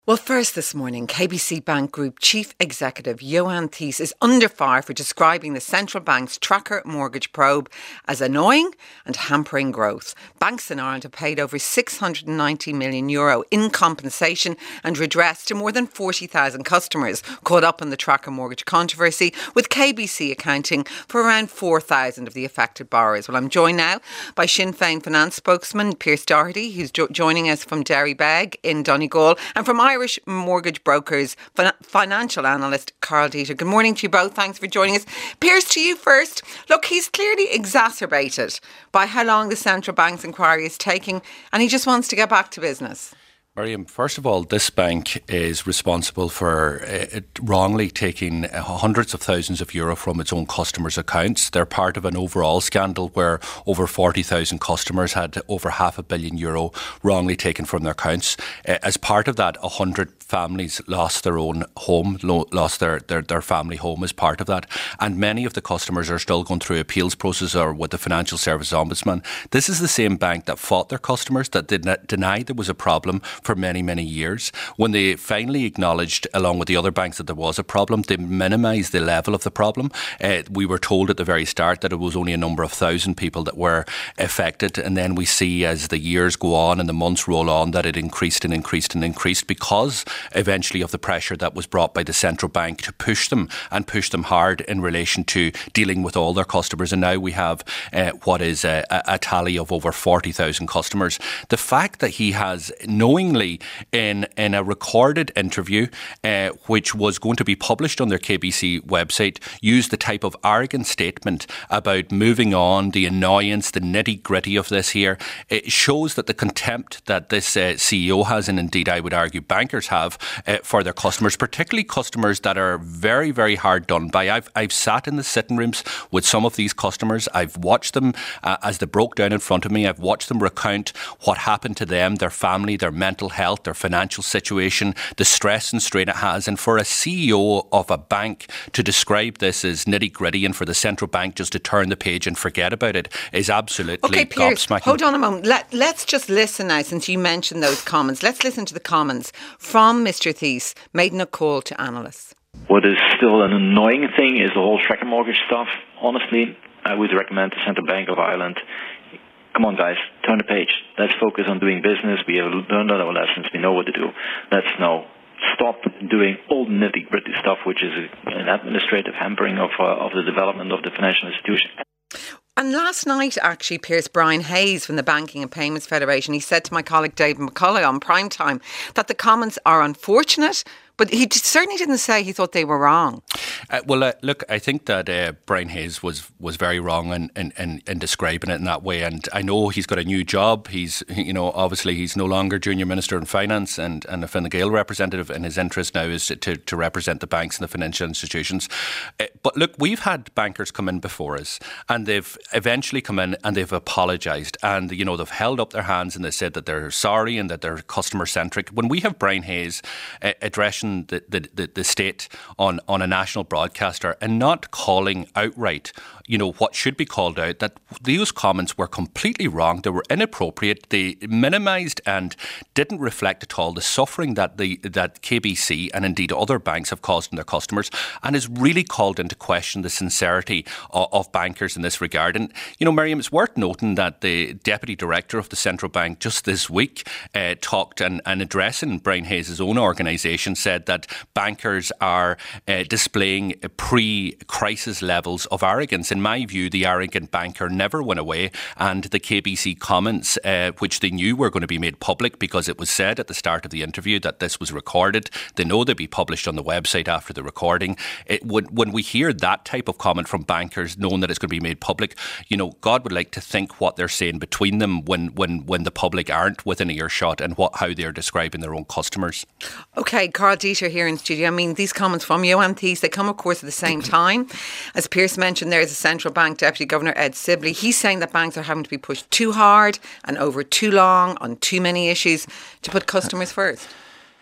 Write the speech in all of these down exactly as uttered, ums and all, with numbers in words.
Well, first this morning, K B C Bank Group Chief Executive Johan Thies is under fire for describing the central bank's tracker mortgage probe as annoying and hampering growth. Banks in Ireland have paid over six hundred ninety million euro in compensation and redress to more than forty thousand customers caught up in the tracker mortgage controversy, with K B C accounting for around four thousand of the affected borrowers. Well, I'm joined now by Sinn Féin finance spokesman Pearse Doherty, who's jo- joining us from Derrybeg in Donegal, and from Irish mortgage brokers fin- financial analyst Karl Dieter. Good morning to you both. Thanks for joining us. Pearse, to you first. Look, he's clearly exacerbated by how long the central bank's inquiry is taking, and he just wants to get back to business. Miriam, first of all, this bank is responsible for uh, wrongly taking uh, hundreds of thousands of euro from its own customers' accounts. They're part of an overall scandal where over forty thousand customers had over half a billion euro wrongly taken from their accounts. Uh, as part of that, one hundred families lost their own home, lo- lost their, their, their family home as part of that. And many of the customers are still going through appeals process or with the Financial Services Ombudsman. This is the same bank that fought their customers, that did not deny there was a problem for many, many years. When they finally acknowledged, along with the other banks, that there was a problem, they minimised the level of the problem. Uh, we were told at the very start that it was only a number of thousand people that were affected. And then we see as the years go on and the months roll on that it increased and increased and increased because eventually of the pressure that was brought by the central bank to push them and push them hard in relation to dealing with all their customers. And now we have uh, what is a, a tally of over forty thousand customers. The fact that he has knowingly in, in a recorded interview, uh, which was going to be published on their K B C website, used the type of arrogant statement about moving on, the annoyance, the nitty gritty of this here, it shows that the contempt that this uh, C E O has, and indeed I would argue bankers have, Uh, for their customers, particularly customers that are very, very hard done by. I've I've sat in the sitting rooms with some of these customers. I've watched them uh, as they broke down in front of me. I've watched them recount what happened to them, their family, their mental health, their financial situation, the stress and strain it has. And for a C E O of a bank to describe this as nitty gritty and for the central bank just to turn the page and forget about it is absolutely okay, Pearse, gobsmacking. Hold on a moment. Let, let's just listen now, since you mentioned those comments. Let's listen to the comments from Mister Thies, made in a call to analysts. What is still an annoying thing is the whole tracker mortgage stuff. Honestly, I would recommend the Central Bank of Ireland, come on guys, turn the page. Let's focus on doing business. We have learned our lessons. We know what to do. Let's now stop doing all the nitty-gritty stuff, which is an administrative hampering of, uh, of the development of the financial institution. And last night, actually, Pearse, Brian Hayes from the Banking and Payments Federation, he said to my colleague David McCullough on Prime Time that the comments are unfortunate, but he certainly didn't say he thought they were wrong. Uh, well, uh, look, I think that uh, Brian Hayes was, was very wrong in, in, in, in describing it in that way. And I know he's got a new job. He's, you know, obviously he's no longer Junior Minister in Finance and, and a Fine Gael representative, and his interest now is to, to represent the banks and the financial institutions. Uh, but look, we've had bankers come in before us, and they've eventually come in and they've apologised. And, you know, they've held up their hands and they said that they're sorry and that they're customer-centric. When we have Brian Hayes uh, addressing The, the, the state on, on a national broadcaster and not calling outright, you know, what should be called out, that those comments were completely wrong. They were inappropriate. They minimised and didn't reflect at all the suffering that the that K B C and indeed other banks have caused in their customers, and has really called into question the sincerity of, of bankers in this regard. And, you know, Miriam, it's worth noting that the Deputy Director of the Central Bank just this week uh, talked and, and addressing Brian Hayes' own organisation said that bankers are uh, displaying pre-crisis levels of arrogance. In my view, the arrogant banker never went away, and the K B C comments, uh, which they knew were going to be made public because it was said at the start of the interview that this was recorded. They know they'll be published on the website after the recording. It would, when we hear that type of comment from bankers, knowing that it's going to be made public, you know, God would like to think what they're saying between them when, when, when the public aren't within earshot, and what how they're describing their own customers. Okay, Karl Dieter here in studio. I mean, these comments from Johan Thies, they come, of course, at the same time. As Pearse mentioned, there's a central bank Deputy Governor, Ed Sibley. He's saying that banks are having to be pushed too hard and over too long on too many issues to put customers first.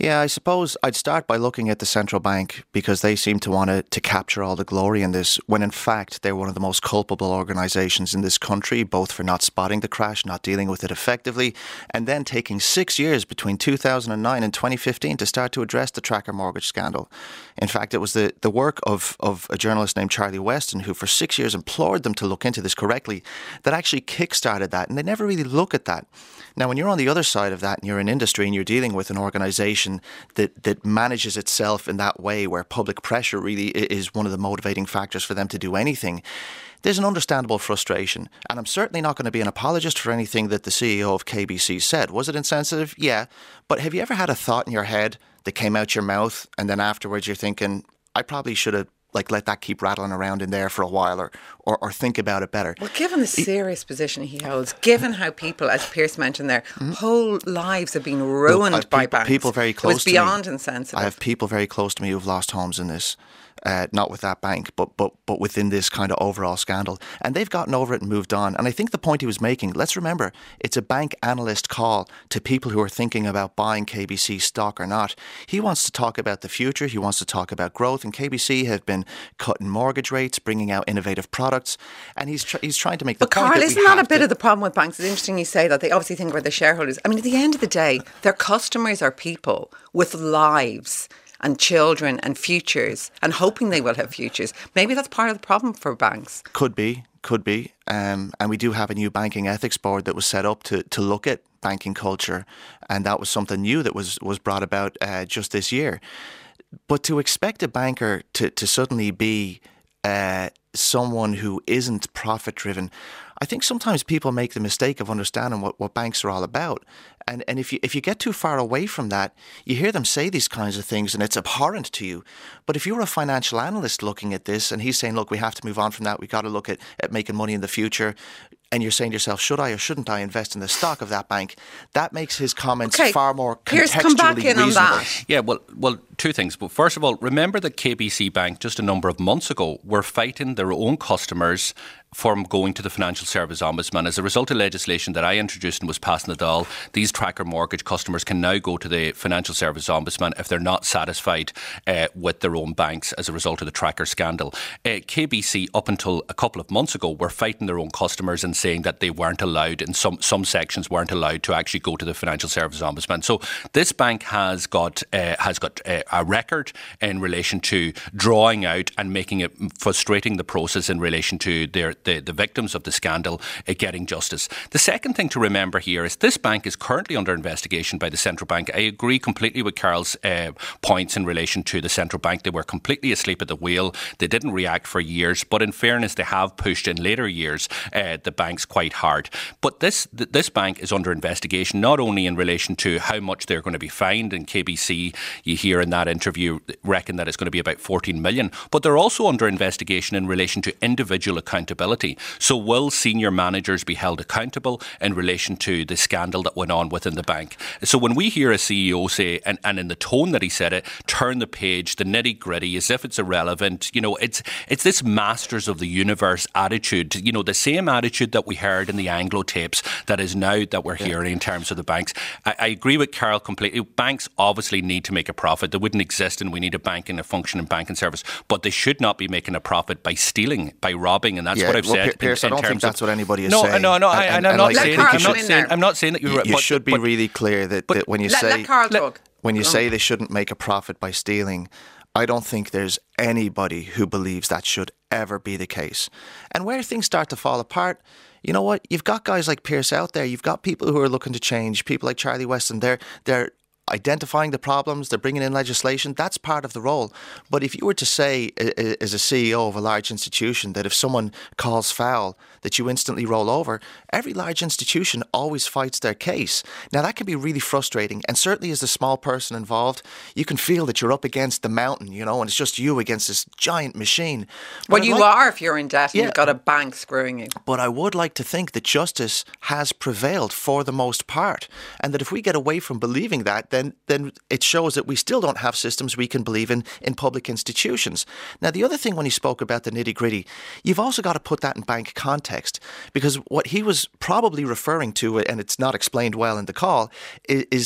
Yeah, I suppose I'd start by looking at the central bank because they seem to want to, to capture all the glory in this, when in fact they're one of the most culpable organisations in this country, both for not spotting the crash, not dealing with it effectively, and then taking six years between two thousand nine and twenty fifteen to start to address the tracker mortgage scandal. In fact, it was the, the work of, of a journalist named Charlie Weston, who for six years implored them to look into this correctly, that actually kick-started that, and they never really look at that. Now, when you're on the other side of that and you're in industry and you're dealing with an organisation that, that manages itself in that way, where public pressure really is one of the motivating factors for them to do anything, there's an understandable frustration. And I'm certainly not going to be an apologist for anything that the C E O of K B C said. Was it insensitive? Yeah. But have you ever had a thought in your head that came out your mouth and then afterwards you're thinking, I probably should have like let that keep rattling around in there for a while, or, or, or think about it better? Well, given the serious position he holds, given how people, as Pierce mentioned there, mm-hmm. whole lives have been ruined Look, by people, banks. People very close it was to beyond me. insensitive. I have people very close to me who've lost homes in this. Uh, not with that bank, but but but within this kind of overall scandal. And they've gotten over it and moved on. And I think the point he was making, let's remember, it's a bank analyst call to people who are thinking about buying K B C stock or not. He wants to talk about the future. He wants to talk about growth. And K B C have been cutting mortgage rates, bringing out innovative products. And he's tr- he's trying to make the but point Carl, that isn't we that have a bit to- of the problem with banks? It's interesting you say that. They obviously think about their shareholders. I mean, at the end of the day, their customers are people with lives and children and futures, and hoping they will have futures. Maybe that's part of the problem for banks. Could be, could be. Um, and we do have a new banking ethics board that was set up to, to look at banking culture. And that was something new that was, was brought about uh, just this year. But to expect a banker to, to suddenly be uh, someone who isn't profit driven, I think sometimes people make the mistake of understanding what, what banks are all about. And and if you if you get too far away from that, you hear them say these kinds of things and it's abhorrent to you. But if you're a financial analyst looking at this and he's saying, look, we have to move on from that, we got to look at, at making money in the future, and you're saying to yourself, should I or shouldn't I invest in the stock of that bank? That makes his comments okay. far more Pierce, contextually come back in reasonable. on that. Yeah, well, well, two things. But first of all, remember that K B C Bank just a number of months ago were fighting their own customers from going to the Financial Service Ombudsman. As a result of legislation that I introduced and was passed in the Dáil, these tracker mortgage customers can now go to the Financial Service Ombudsman if they're not satisfied uh, with their own banks as a result of the tracker scandal. Uh, K B C, up until a couple of months ago, were fighting their own customers and saying that they weren't allowed, in some, some sections weren't allowed to actually go to the Financial Service Ombudsman. So this bank has got uh, has got uh, a record in relation to drawing out and making it frustrating the process in relation to their The, the victims of the scandal uh, getting justice. The second thing to remember here is this bank is currently under investigation by the central bank. I agree completely with Carol's uh, points in relation to the central bank. They were completely asleep at the wheel. They didn't react for years, but in fairness, they have pushed in later years uh, the banks quite hard. But this th- this bank is under investigation, not only in relation to how much they're going to be fined. In K B C, you hear in that interview, reckon that it's going to be about fourteen million, but they're also under investigation in relation to individual accountability. So will senior managers be held accountable in relation to the scandal that went on within the bank? So when we hear a C E O say, and, and in the tone that he said it, turn the page, the nitty gritty, as if it's irrelevant, you know, it's it's this masters of the universe attitude, you know, the same attitude that we heard in the Anglo tapes that is now that we're hearing in terms of the banks. I, I agree with Carol completely. Banks obviously need to make a profit. They wouldn't exist and we need a bank and a functioning banking service, but they should not be making a profit by stealing, by robbing, and that's Yeah, what I've well, said. Pierce, in, in I don't think that's of, what anybody is no, saying. No, no, I, and, and I'm and not like, saying. Let I'm Carl not in saying. there. I'm not saying that you're. You, right, you but, should be but, really clear that, but, that when you let, say let Carl let, talk. when you say they shouldn't make a profit by stealing, I don't think there's anybody who believes that should ever be the case. And where things start to fall apart, you know what? You've got guys like Pierce out there. You've got people who are looking to change. People like Charlie Weston. They're they're identifying the problems. They're bringing in legislation. That's part of the role. But if you were to say, as a C E O of a large institution, that if someone calls foul, that you instantly roll over, every large institution always fights their case. Now, that can be really frustrating. And certainly as a small person involved, you can feel that you're up against the mountain, you know, and it's just you against this giant machine. But Well, I'd you like- are if you're in debt and Yeah. you've got a bank screwing you. But I would like to think that justice has prevailed for the most part. And that if we get away from believing that, then then it shows that we still don't have systems we can believe in in public institutions. Now, the other thing when he spoke about the nitty-gritty, you've also got to put that in bank context, because what he was probably referring to, and it's not explained well in the call, is, is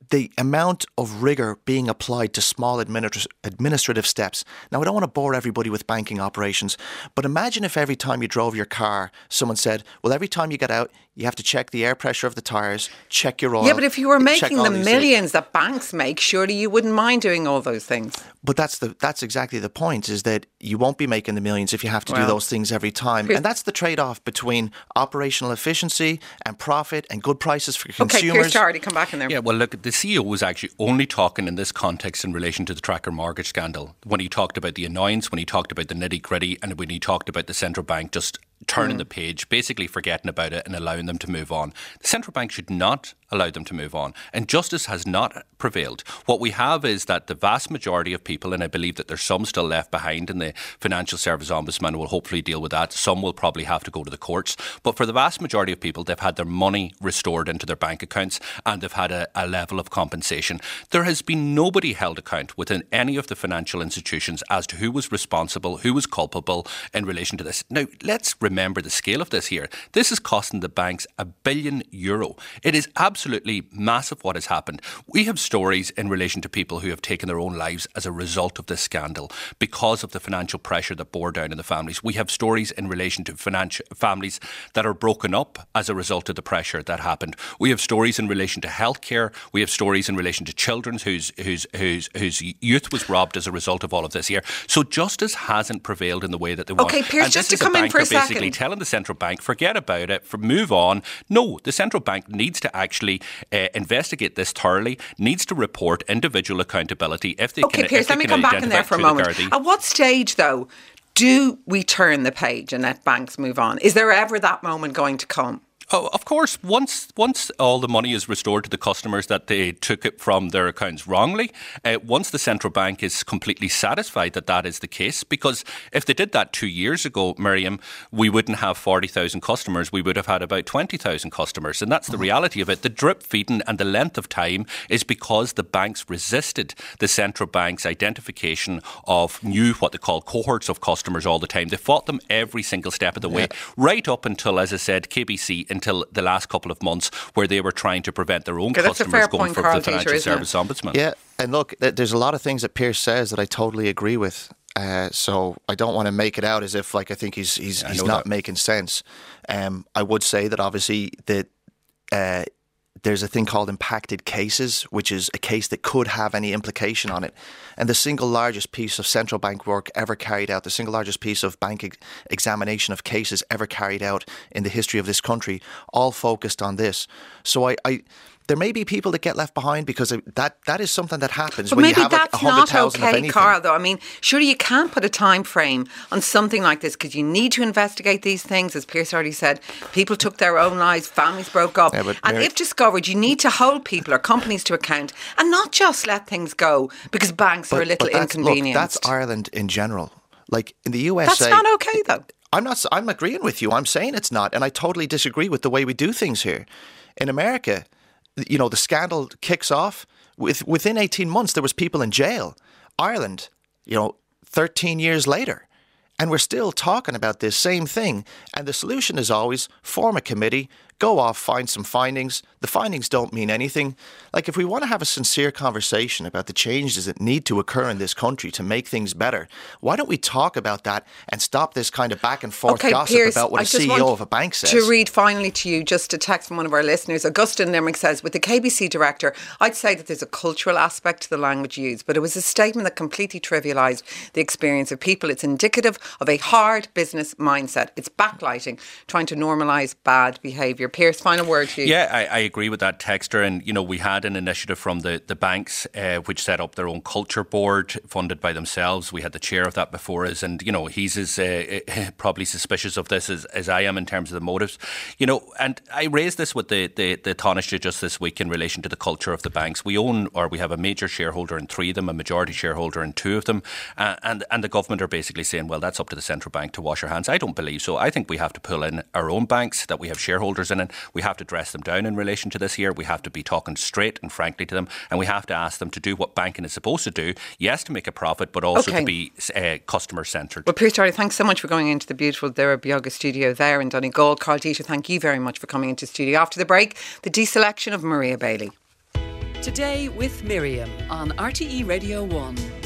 the amount of rigour being applied to small administ- administrative steps. Now, I don't want to bore everybody with banking operations, but imagine if every time you drove your car, someone said, well, every time you get out, you have to check the air pressure of the tyres, check your oil. Yeah, but if you were making the things. millions that banks make, surely you wouldn't mind doing all those things. But that's the that's exactly the point, is that you won't be making the millions if you have to well, do those things every time. And that's the trade-off between operational efficiency and profit and good prices for consumers. Okay, Pierce Doherty, come back in there. Yeah, well, look, the C E O was actually only talking in this context in relation to the tracker mortgage scandal, when he talked about the annoyance, when he talked about the nitty-gritty, and when he talked about the central bank just turning mm. the page, basically forgetting about it and allowing them to move on. The central bank should not allow them to move on. And justice has not prevailed. What we have is that the vast majority of people, and I believe that there's some still left behind, and the Financial Service Ombudsman will hopefully deal with that. Some will probably have to go to the courts. But for the vast majority of people, they've had their money restored into their bank accounts and they've had a, a level of compensation. There has been nobody held account within any of the financial institutions as to who was responsible, who was culpable in relation to this. Now, let's remember the scale of this here. This is costing the banks a billion euro. It is absolutely massive what has happened. We have stories in relation to people who have taken their own lives as a result of this scandal because of the financial pressure that bore down on the families. We have stories in relation to financial families that are broken up as a result of the pressure that happened. We have stories in relation to healthcare. We have stories in relation to children whose whose whose whose youth was robbed as a result of all of this here. So justice hasn't prevailed in the way that they want. Okay, Pierce, just to come in for a second. Basically telling the central bank, forget about it, for move on. No, the central bank needs to actually uh, investigate this thoroughly, needs to report individual accountability if they okay, can. Pierce, let me come back in there for a moment. At what stage, though, do we turn the page and let banks move on? Is there ever that moment going to come? Oh, of course, once once all the money is restored to the customers that they took it from their accounts wrongly, uh, once the central bank is completely satisfied that that is the case, because if they did that two years ago, Miriam, we wouldn't have forty thousand customers, we would have had about twenty thousand customers, and that's the reality of it. The drip feeding and the length of time is because the banks resisted the central bank's identification of new, what they call cohorts of customers all the time. They fought them every single step of the way, yeah. right up until, as I said, K B C, until the last couple of months, where they were trying to prevent their own okay, customers going for the Financial Service Ombudsman. Yeah, and look, there's a lot of things that Pierce says that I totally agree with. Uh, so I don't want to make it out as if, like, I think he's he's, yeah, he's not that. making sense. Um, I would say that obviously that uh, there's a thing called impacted cases, which is a case that could have any implication on it. And the single largest piece of central bank work ever carried out, the single largest piece of bank ex- examination of cases ever carried out in the history of this country, all focused on this. So I... I There may be people that get left behind because that that is something that happens but when maybe you have like that's one hundred thousand not okay, of anything. Carl, though. I mean, surely you can't put a time frame on something like this because you need to investigate these things. As Pierce already said, people took their own lives, families broke up. Yeah, and Mary, if discovered, you need to hold people or companies to account and not just let things go because banks but, are a little but that's, inconvenienced. Look, that's Ireland in general. Like in the U S A... That's not okay, though. I'm not. I'm agreeing with you. I'm saying it's not. And I totally disagree with the way we do things here. In America... You know, the scandal kicks off. With, within eighteen months, there was people in jail. Ireland, you know, thirteen years later. And we're still talking about this same thing. And the solution is always form a committee, go off, find some findings. The findings don't mean anything. Like, if we want to have a sincere conversation about the changes that need to occur in this country to make things better, why don't we talk about that and stop this kind of back and forth okay, gossip Pierce, about what I a C E O of a bank says? To read finally to you just a text from one of our listeners. Augustine Limerick says, with the K B C director, I'd say that there's a cultural aspect to the language used, but it was a statement that completely trivialised the experience of people. It's indicative of a hard business mindset. It's backlighting, trying to normalise bad behaviour. Pierce, final word to you. Yeah, I, I agree with that texter. And, you know, we had an initiative from the, the banks uh, which set up their own culture board funded by themselves. We had the chair of that before us. And, you know, he's as uh, probably suspicious of this as, as I am in terms of the motives. You know, and I raised this with the, the, the Taoiseach just this week in relation to the culture of the banks. We own, or we have a major shareholder in three of them, a majority shareholder in two of them. Uh, and, and the government are basically saying, well, that's up to the central bank to wash our hands. I don't believe so. I think we have to pull in our own banks that we have shareholders in. We have to dress them down in relation to this here. We have to be talking straight and frankly to them, and we have to ask them to do what banking is supposed to do. Yes, to make a profit, but also okay. to be uh, customer centred. Well, Pierce Doherty, thanks so much for going into the beautiful Dara Bioga studio there in Donegal. Carl Dieter, thank you very much for coming into the studio. After the break, the deselection of Maria Bailey. Today with Miriam on R T E Radio one.